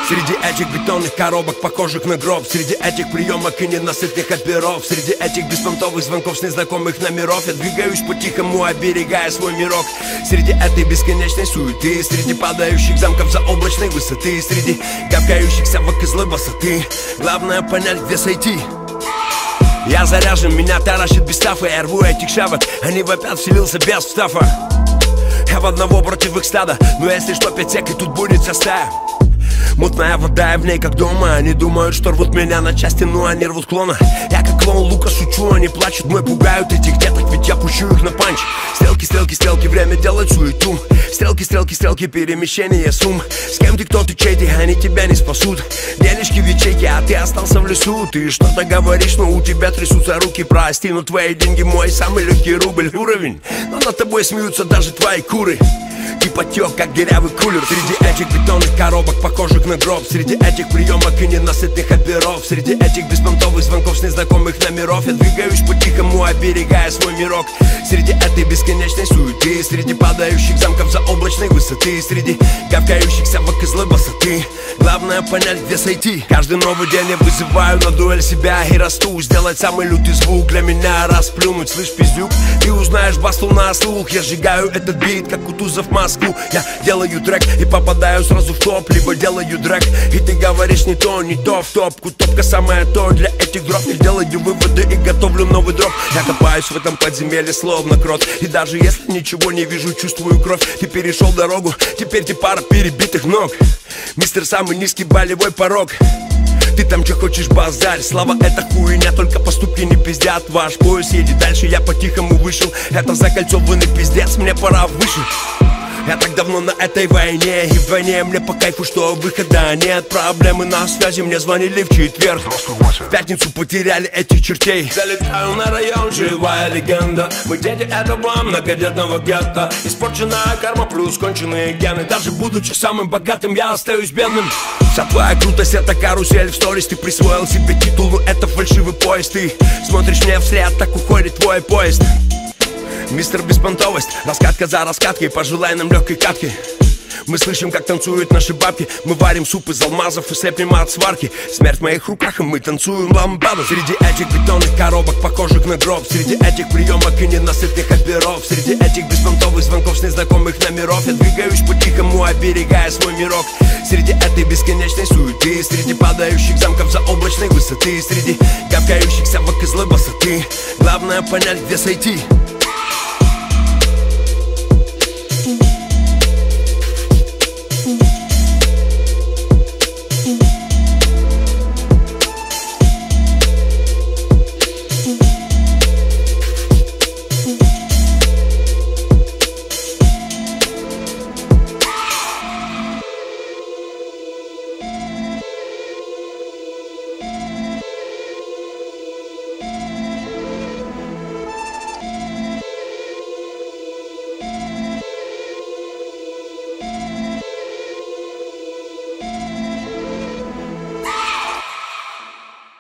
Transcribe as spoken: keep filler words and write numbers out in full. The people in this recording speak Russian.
Среди этих бетонных коробок, похожих на гроб, среди этих приемок и ненасытных оперов, среди этих беспонтовых звонков с незнакомых номеров, я двигаюсь по-тихому, оберегая свой мирок. Среди этой бесконечной суеты, среди падающих замков заоблачной высоты, среди гавкающих собак и злой высоты, главное понять, где сойти. Я заряжен, меня таращит без стафа, я рву этих шавок, они вопят, вселился без стафа. Я в одного против их стада, но если что, пять сек и тут будет вся стая. Мутная вода, я в ней как дома. Они думают, что рвут меня на части, но они рвут клона. Я как клоун Лука шучу, они плачут, мной пугают этих деток, ведь я пущу их на панч. Стрелки, стрелки, стрелки, время делать суету. Стрелки, стрелки, стрелки, перемещение сум. С кем ты, кто ты, чей ты, они тебя не спасут. Денежки в ячейке, а ты остался в лесу. Ты что-то говоришь, но у тебя трясутся руки. Прости, но твои деньги мой самый легкий рубль. Уровень, но над тобой смеются даже твои куры. Ты потек, как дырявый кулер. Среди этих бетонных коробок, похожих на гроб, среди этих приемок и ненасытных оперов, среди этих беспонтовых звонков с незнакомых номеров, я двигаюсь по-тихому, оберегая свой мирок. Среди этой бесконечной суеты, среди падающих замков заоблачной высоты, среди гавкающих собак и злой высоты, главное понять, где сойти. Каждый новый день я вызываю на дуэль себя и расту. Сделать самый лютый звук для меня, расплюнуть. Слышь, пиздюк, ты узнаешь басту на слух. Я сжигаю этот бит, как Кутузов Москву. Я делаю трек и попадаю сразу в топ, либо делаю дрэк, и ты говоришь не то, не то в топку. Топка самая то для этих дроп. Я делаю выводы и готовлю новый дроп. Я копаюсь в этом подземелье словно крот, и даже если ничего не вижу, чувствую кровь. Ты перешел дорогу, теперь ты пара перебитых ног. Мистер, самый низкий болевой порог. Ты там что хочешь, базарь, слава это хуйня, только поступки не пиздят. Ваш поезд едет дальше, я по-тихому вышел. Это закольцованный пиздец, мне пора выше. Я так давно на этой войне, и в войне мне по кайфу, что выхода нет. Проблемы на связи, мне звонили в четверг. В пятницу потеряли этих чертей. Залетаю на район, живая легенда. Мы дети этого многодетного гетто. Испорченная карма плюс конченые гены. Даже будучи самым богатым, я остаюсь бедным. Вся твоя крутость, это карусель в сторис. Ты присвоил себе титул, но это фальшивый поезд. Ты смотришь мне вслед, так уходит твой поезд. Мистер Беспонтовость, раскатка за раскаткой, пожелай нам легкой катки. Мы слышим, как танцуют наши бабки. Мы варим суп из алмазов и слепим от сварки. Смерть в моих руках, и мы танцуем ламбаду. Среди этих бетонных коробок, похожих на гроб, среди этих приемок и ненасытных оперов, среди этих беспонтовых звонков с незнакомых номеров, я двигаюсь по-тихому, оберегая свой мирок. Среди этой бесконечной суеты, среди падающих замков заоблачной высоты, среди гавкающих собак и злой высоты, главное понять, где сойти.